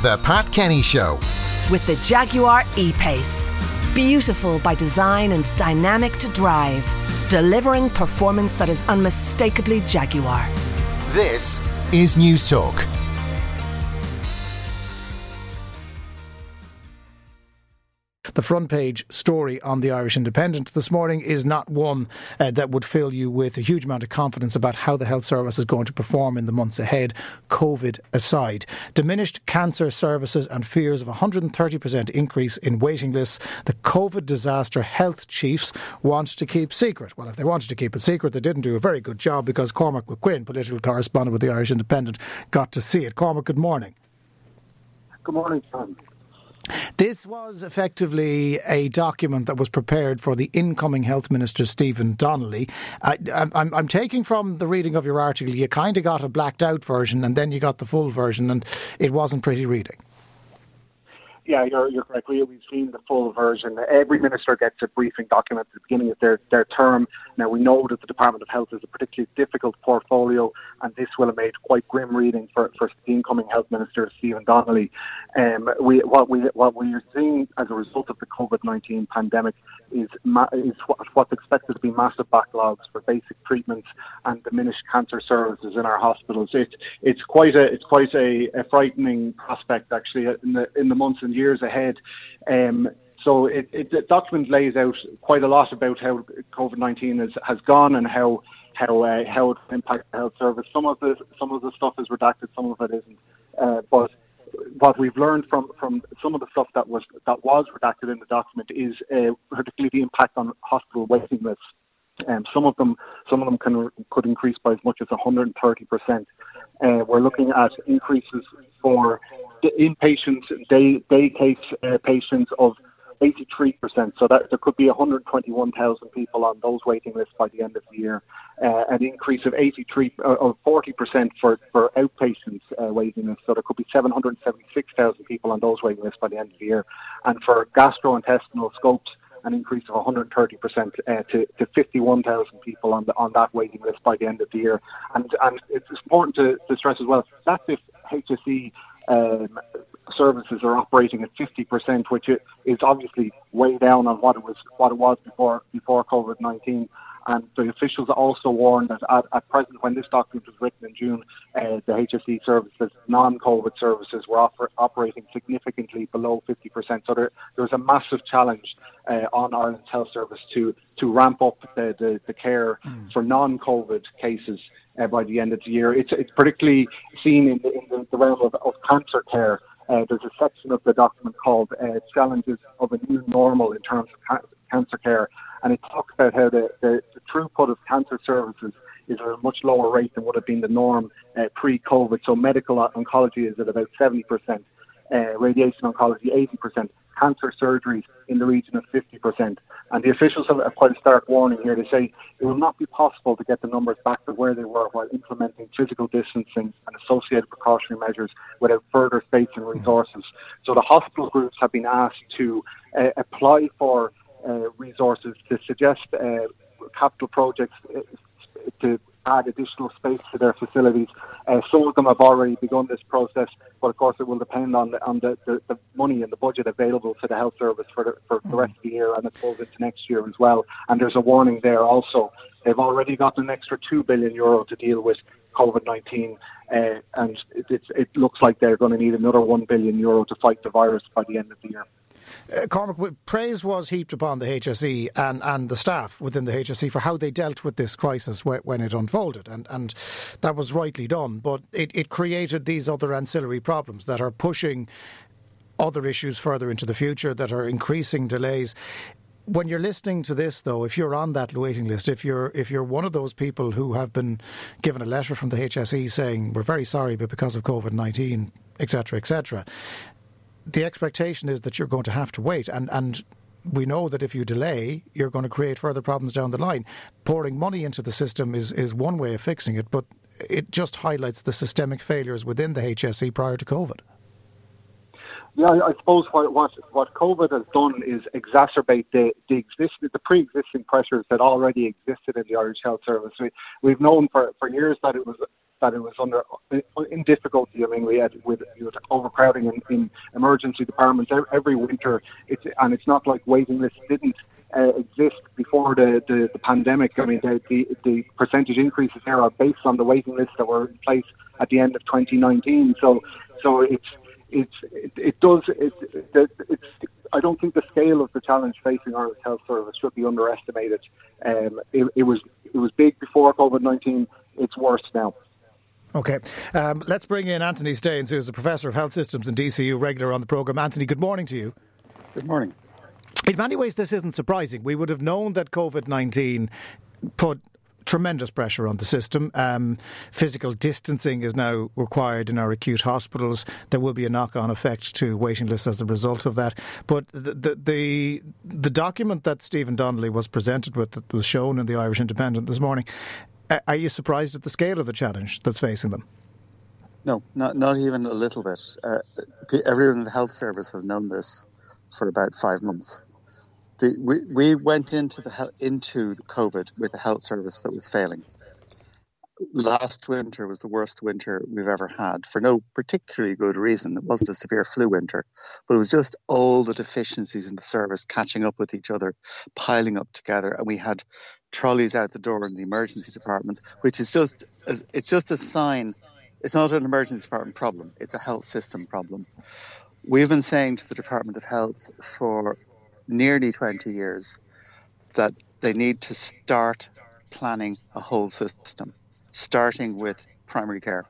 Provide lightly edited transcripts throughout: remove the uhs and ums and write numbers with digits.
The Pat Kenny Show. With the Jaguar E-Pace. Beautiful by design and dynamic to drive. Delivering performance that is unmistakably Jaguar. This is News Talk. The front page story on the Irish Independent this morning is not one that would fill you with a huge amount of confidence about how the health service is going to perform in the months ahead, COVID aside. Diminished cancer services and fears of a 130% increase in waiting lists. The COVID disaster health chiefs want to keep secret. Well, if they wanted to keep it secret, they didn't do a very good job, because Cormac McQuinn, political correspondent with the Irish Independent, got to see it. Cormac, good morning. Good morning, John. This was effectively a document that was prepared for the incoming Health Minister, Stephen Donnelly. I'm taking from the reading of your article, you kind of got a blacked out version and then you got the full version, and it wasn't pretty reading. Yeah, you're correct. We've seen the full version. Every minister gets a briefing document at the beginning of their term. Now, we know that the Department of Health is a particularly difficult portfolio, and this will have made quite grim reading for the incoming Health Minister, Stephen Donnelly. What we are seeing as a result of the COVID-19 pandemic is what's expected to be massive backlogs for basic treatments and diminished cancer services in our hospitals. It's quite a frightening prospect, actually, in the months and years ahead. So the document lays out quite a lot about how COVID-19 has gone and how it impacts the health service. Some of the stuff is redacted, some of it isn't. But what we've learned from some of the stuff that was redacted in the document is particularly the impact on hospital waiting lists. Some of them could increase by as much as 130%. We're looking at increases for the inpatients, day case patients of 83%. So that there could be 121,000 people on those waiting lists by the end of the year. An increase of 40% for outpatients waiting lists. So there could be 776,000 people on those waiting lists by the end of the year. And for gastrointestinal scopes, an increase of 130% to 51,000 people on that waiting list by the end of the year. And it's important to stress as well, that's if HSE services are operating at 50%, which is obviously way down on what it was before COVID-19. And the officials also warned that at present, when this document was written in June, the HSE services, non-COVID services, were operating significantly below 50%. So there's a massive challenge on Ireland's health service to ramp up the care for non-COVID cases by the end of the year. It's particularly seen in the realm of cancer care. There's a section of the document called Challenges of a New Normal in terms of cancer care, and it talks about how the throughput of cancer services is at a much lower rate than would have been the norm pre-COVID. So medical oncology is at about 70%, radiation oncology 80%, cancer surgeries in the region of 50%. And the officials have quite a stark warning here. They say it will not be possible to get the numbers back to where they were while implementing physical distancing and associated precautionary measures without further space and resources. So the hospital groups have been asked to apply for resources to suggest capital projects to add additional space to their facilities. Some of them have already begun this process, but of course it will depend on the money and the budget available to the health service for the rest of the year, and I suppose into next year as well. And there's a warning there also. They've already got an extra €2 billion to deal with COVID-19, and it looks like they're going to need another €1 billion to fight the virus by the end of the year. Cormac, praise was heaped upon the HSE and the staff within the HSE for how they dealt with this crisis when it unfolded, and that was rightly done, but it created these other ancillary problems that are pushing other issues further into the future, that are increasing delays. When you're listening to this, though, if you're on that waiting list, if you're one of those people who have been given a letter from the HSE saying, we're very sorry, but because of COVID-19, etc., the expectation is that you're going to have to wait. And we know that if you delay, you're going to create further problems down the line. Pouring money into the system is one way of fixing it, but it just highlights the systemic failures within the HSE prior to COVID. Yeah, I suppose what COVID has done is exacerbate the pre-existing pressures that already existed in the Irish Health Service. We've known for years that it was in difficulty. I mean, we had overcrowding in emergency departments every winter. It's not like waiting lists didn't exist before the pandemic. I mean, the percentage increases there are based on the waiting lists that were in place at the end of 2019. So I don't think the scale of the challenge facing Ireland's health service should be underestimated. It was big before COVID-19. It's worse now. Okay. Let's bring in Anthony Staines, who is a Professor of Health Systems in DCU, regular on the programme. Anthony, good morning to you. Good morning. In many ways, this isn't surprising. We would have known that COVID-19 put tremendous pressure on the system. Physical distancing is now required in our acute hospitals. There will be a knock-on effect to waiting lists as a result of that. But the document that Stephen Donnelly was presented with, that was shown in the Irish Independent this morning, are you surprised at the scale of the challenge that's facing them? No, not even a little bit. Everyone in the health service has known this for about 5 months. We went into COVID with a health service that was failing. Last winter was the worst winter we've ever had for no particularly good reason. It wasn't a severe flu winter, but it was just all the deficiencies in the service catching up with each other, piling up together, and we had trolleys out the door in the emergency departments, which is just a sign. It's not an emergency department problem. It's a health system problem. We've been saying to the Department of Health for nearly 20 years that they need to start planning a whole system, starting with primary care.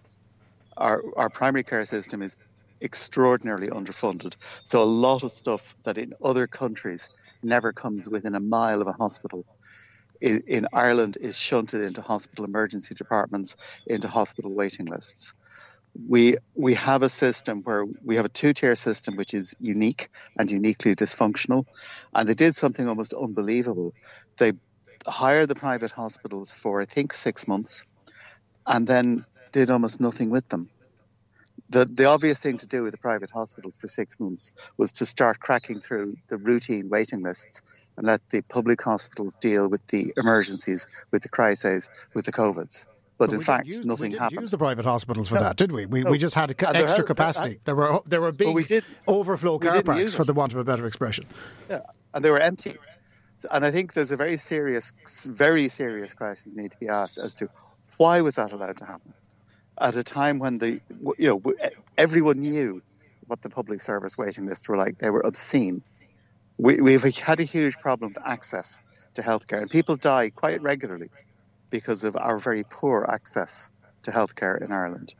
Our primary care system is extraordinarily underfunded. So a lot of stuff that in other countries never comes within a mile of a hospital in Ireland is shunted into hospital emergency departments, into hospital waiting lists. We have a system where we have a two-tier system which is unique and uniquely dysfunctional. And they did something almost unbelievable. They hired the private hospitals for, I think, 6 months and then did almost nothing with them. The obvious thing to do with the private hospitals for 6 months was to start cracking through the routine waiting lists and let the public hospitals deal with the emergencies, with the crises, with the COVIDs. But in fact, nothing happened. We didn't use the private hospitals for that, did we? We just had extra capacity. There were big overflow car parks, for the want of a better expression. Yeah, and they were empty. And I think there's a very serious question need to be asked as to why was that allowed to happen at a time when everyone knew what the public service waiting lists were like. They were obscene. We've had a huge problem with access to healthcare, and people die quite regularly because of our very poor access to healthcare in Ireland.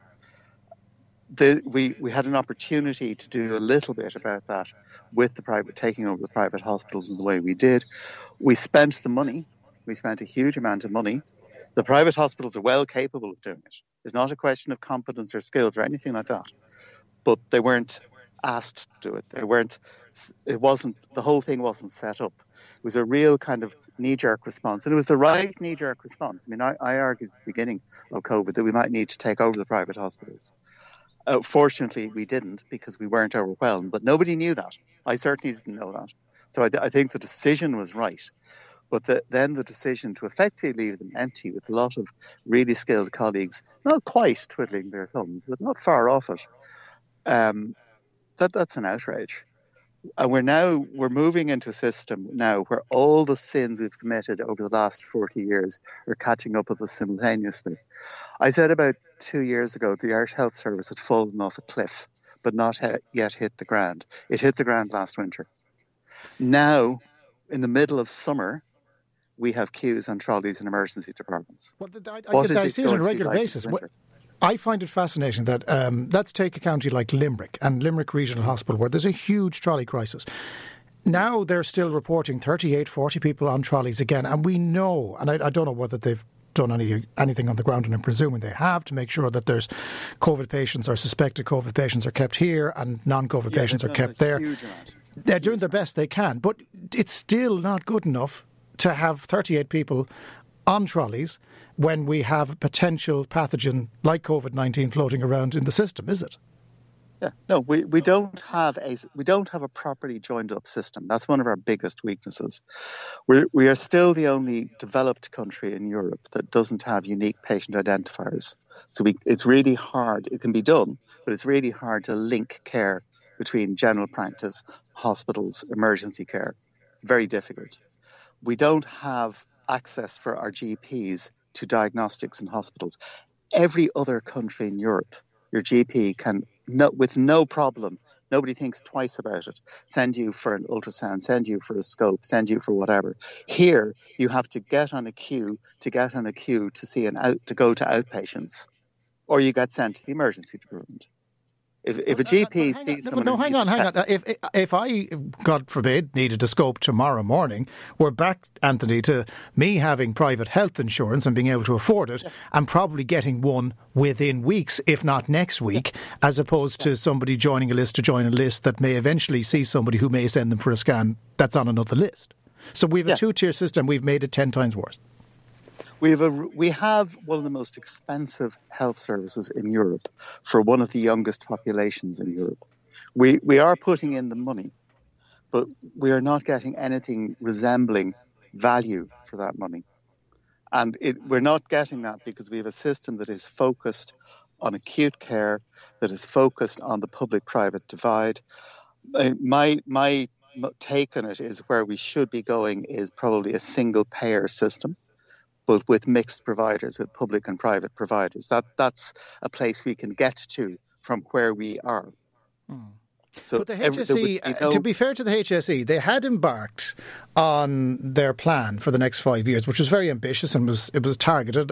We had an opportunity to do a little bit about that with taking over the private hospitals in the way we did. We spent the money. We spent a huge amount of money. The private hospitals are well capable of doing it. It's not a question of competence or skills or anything like that. But they weren't asked to do it. The whole thing wasn't set up. It was a real kind of knee-jerk response. And it was the right knee-jerk response. I mean, I argued at the beginning of COVID that we might need to take over the private hospitals. Fortunately, we didn't because we weren't overwhelmed. But nobody knew that. I certainly didn't know that. So I think the decision was right. But then the decision to effectively leave them empty with a lot of really skilled colleagues, not quite twiddling their thumbs, but not far off it, that's an outrage. And we're moving into a system now where all the sins we've committed over the last 40 years are catching up with us simultaneously. I said about 2 years ago the Irish Health Service had fallen off a cliff, but not yet hit the ground. It hit the ground last winter. Now, in the middle of summer, we have queues on trolleys in emergency departments. Well, I see it on a regular basis. I find it fascinating that let's take a county like Limerick and Limerick Regional Hospital, where there's a huge trolley crisis. Now they're still reporting 38, 40 people on trolleys again. And we know, and I don't know whether they've done anything on the ground, and I'm presuming they have, to make sure that there's COVID patients or suspected COVID patients are kept here and non-COVID patients are kept there. They're doing the best they can. But it's still not good enough to have 38 people on trolleys when we have a potential pathogen like COVID-19 floating around in the system, is it? Yeah, no, we don't have a properly joined up system. That's one of our biggest weaknesses. We are still the only developed country in Europe that doesn't have unique patient identifiers. So it's really hard. It can be done, but it's really hard to link care between general practice, hospitals, emergency care. Very difficult. We don't have access for our GPs to diagnostics in hospitals. Every other country in Europe, your GP can, with no problem, nobody thinks twice about it, send you for an ultrasound, send you for a scope, send you for whatever. Here, you have to get on a queue to go to outpatients, or you get sent to the emergency department. If a GP sees someone who needs a test. If I, God forbid, needed a scope tomorrow morning, we're back, Anthony, to me having private health insurance and being able to afford it, and probably getting one within weeks, if not next week, as opposed to somebody joining a list to join a list that may eventually see somebody who may send them for a scan that's on another list. So we have a two-tier system. We've made it 10 times worse. We have one of the most expensive health services in Europe for one of the youngest populations in Europe. We are putting in the money, but we are not getting anything resembling value for that money. And we're not getting that because we have a system that is focused on acute care, that is focused on the public-private divide. My take on it is where we should be going is probably a single-payer system, but with mixed providers, with public and private providers. That's a place we can get to from where we are. So but the HSE, to be fair to the HSE, they had embarked on their plan for the next 5 years, which was very ambitious and it was targeted.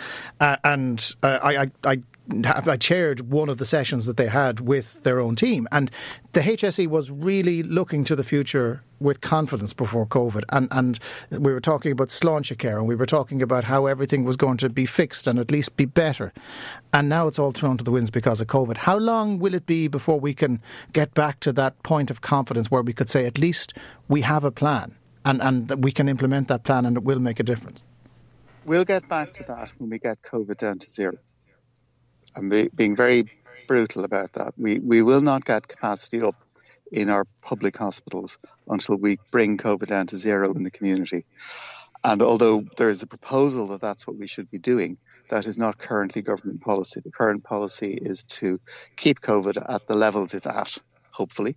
I chaired one of the sessions that they had with their own team, and the HSE was really looking to the future with confidence before COVID, and we were talking about sláinte care, and we were talking about how everything was going to be fixed and at least be better, and now it's all thrown to the winds because of COVID. How long will it be before we can get back to that point of confidence where we could say at least we have a plan and we can implement that plan and it will make a difference? We'll get back to that when we get COVID down to zero. I'm being very brutal about that. We will not get capacity up in our public hospitals until we bring COVID down to zero in the community. And although there is a proposal that that's what we should be doing, that is not currently government policy. The current policy is to keep COVID at the levels it's at, hopefully.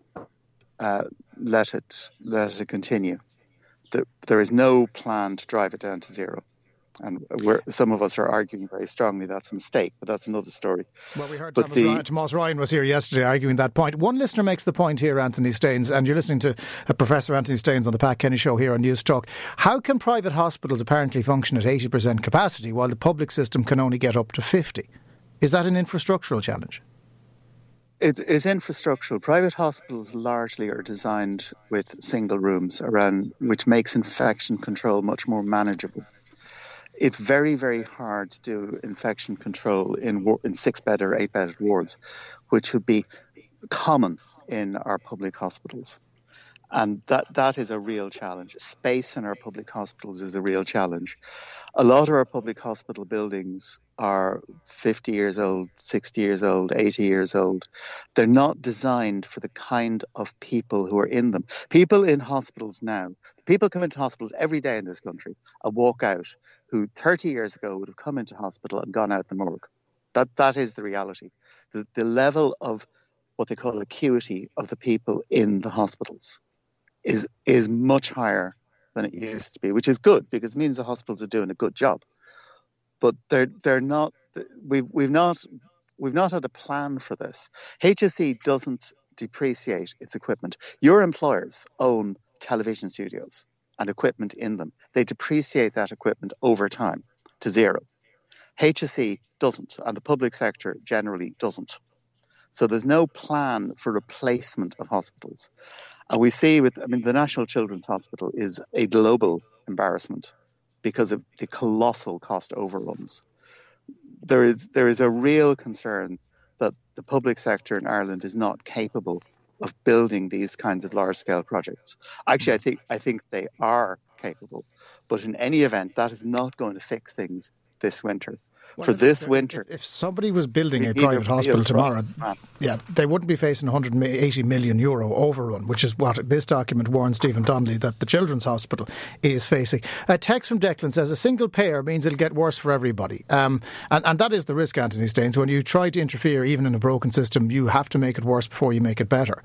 Let it continue. There is no plan to drive it down to zero. And some of us are arguing very strongly that's a mistake, but that's another story. Well, we heard Thomas Ryan was here yesterday arguing that point. One listener makes the point here, Anthony Staines, and you're listening to Professor Anthony Staines on the Pat Kenny Show here on News Talk. How can private hospitals apparently function at 80% capacity while the public system can only get up to 50? Is that an infrastructural challenge? It's infrastructural. Private hospitals largely are designed with single rooms around, which makes infection control much more manageable. It's very, very hard to do infection control in 6-bed or 8-bedded wards, which would be common in our public hospitals. And that is a real challenge. Space in our public hospitals is a real challenge. A lot of our public hospital buildings are 50 years old, 60 years old, 80 years old. They're not designed for the kind of people who are in them. People in hospitals now, people come into hospitals every day in this country and walk out who 30 years ago would have come into hospital and gone out the morgue. That is the reality. The level of what they call acuity of the people in the hospitals is much higher than it used to be, which is good because it means the hospitals are doing a good job. But they're not. We've not had a plan for this. HSE doesn't depreciate its equipment. Your employers own television studios and equipment in them. They depreciate that equipment over time to zero. HSE doesn't, and the public sector generally doesn't. So there's no plan for replacement of hospitals. And we see the National Children's Hospital is a global embarrassment because of the colossal cost overruns. There is a real concern that the public sector in Ireland is not capable of building these kinds of large-scale projects. Actually, I think they are capable. But in any event, that is not going to fix things this winter. for this winter. If somebody was building a private hospital tomorrow, they wouldn't be facing €180 million overrun, which is what this document warns Stephen Donnelly that the Children's Hospital is facing. A text from Declan says a single payer means it'll get worse for everybody. And that is the risk, Anthony Staines. When you try to interfere, even in a broken system, you have to make it worse before you make it better.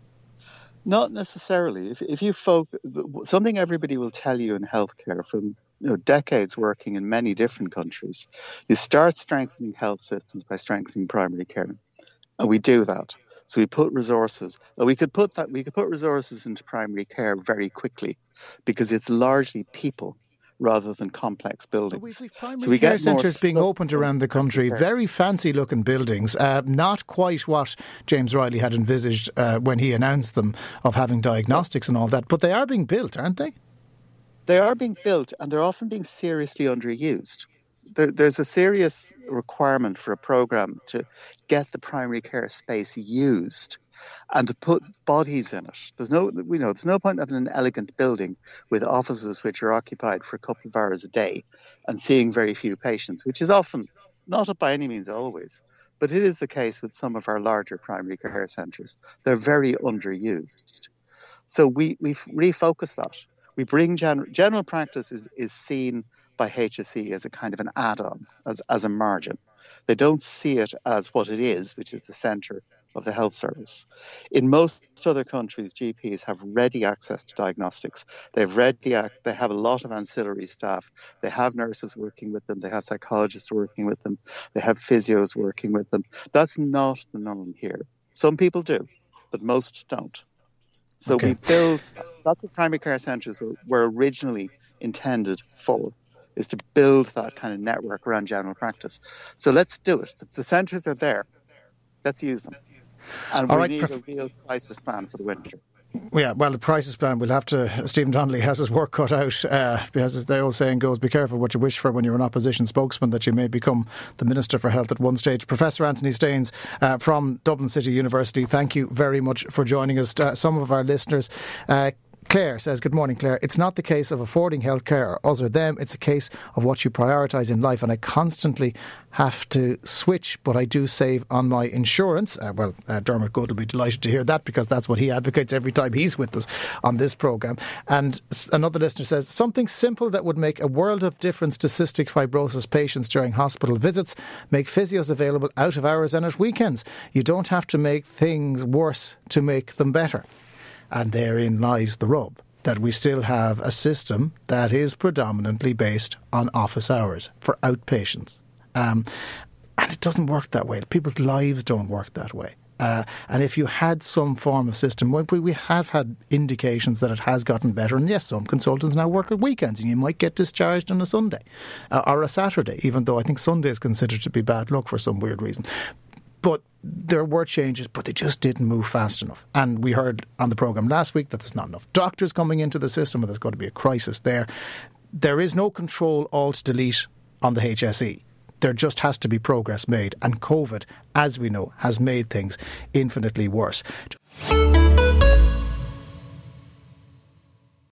Not necessarily. If you something everybody will tell you in healthcare from decades working in many different countries, you start strengthening health systems by strengthening primary care, and we do that. So we put resources. We could put resources into primary care very quickly because it's largely people rather than complex buildings. We've primary care centres being opened around the country, very fancy-looking buildings, not quite what James Riley had envisaged when he announced them, of having diagnostics and all that, but they are being built, aren't they? They are being built, and they're often being seriously underused. There's a serious requirement for a programme to get the primary care space used and to put bodies in it. There's no point having an elegant building with offices which are occupied for a couple of hours a day and seeing very few patients, which is often, not by any means always, but it is the case with some of our larger primary care centres. They're very underused. So we refocus that. We bring general practice is seen by HSE as a kind of an add-on, as a margin. They don't see it as what it is, which is the centre of the health service. In most other countries, GPs have ready access to diagnostics. They have a lot of ancillary staff. They have nurses working with them. They have psychologists working with them. They have physios working with them. That's not the norm here. Some people do, but most don't. So we build, that's what primary care centres were originally intended for, is to build that kind of network around general practice. So let's do it. The centres are there. Let's use them. And we need a real crisis plan for the winter. Yeah, well, the crisis plan, we'll have to... Stephen Donnelly has his work cut out because, as the old saying goes, be careful what you wish for when you're an opposition spokesman, that you may become the Minister for Health at one stage. Professor Anthony Staines from Dublin City University, thank you very much for joining us. Some of our listeners... Claire says, good morning, Claire. It's not the case of affording healthcare or us or them. It's a case of what you prioritise in life. And I constantly have to switch, but I do save on my insurance. Dermot Good will be delighted to hear that, because that's what he advocates every time he's with us on this programme. And another listener says, something simple that would make a world of difference to cystic fibrosis patients during hospital visits. Make physios available out of hours and at weekends. You don't have to make things worse to make them better. And therein lies the rub, that we still have a system that is predominantly based on office hours for outpatients. And it doesn't work that way. People's lives don't work that way. And if you had some form of system, we have had indications that it has gotten better. And yes, some consultants now work at weekends, and you might get discharged on a Sunday or a Saturday, even though I think Sunday is considered to be bad luck for some weird reason. But there were changes, but they just didn't move fast enough. And we heard on the programme last week that there's not enough doctors coming into the system, and there's going to be a crisis there. There is no control alt-delete on the HSE. There just has to be progress made. And COVID, as we know, has made things infinitely worse.